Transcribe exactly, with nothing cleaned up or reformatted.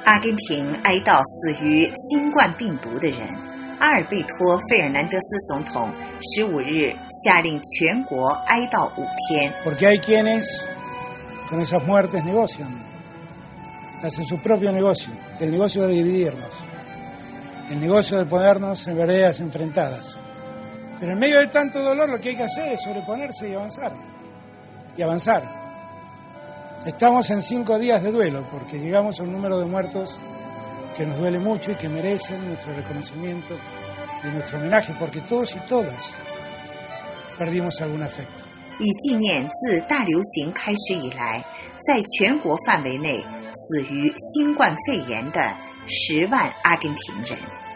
阿根廷哀悼死于新冠病毒的人。阿尔贝托·费尔南德斯总统十五日下令全国哀悼五天。 Porque hay quienes con esas muertes negocian, hacen su propio negocio, el negocio de dividirnos, el negocio de ponernos en veredas enfrentadas. Pero en medio de tanto dolor lo que hay que hacer es sobreponerse y avanzar, y avanzar. Estamos en cinco días de duelo porque llegamos a un número de muertos que nos duele mucho y que merecen nuestro reconocimiento y nuestro homenaje, porque todos y todas perdimos algún afecto. 以纪念自大流行开始以来，在全国范围内死于新冠肺炎的十万阿根廷人。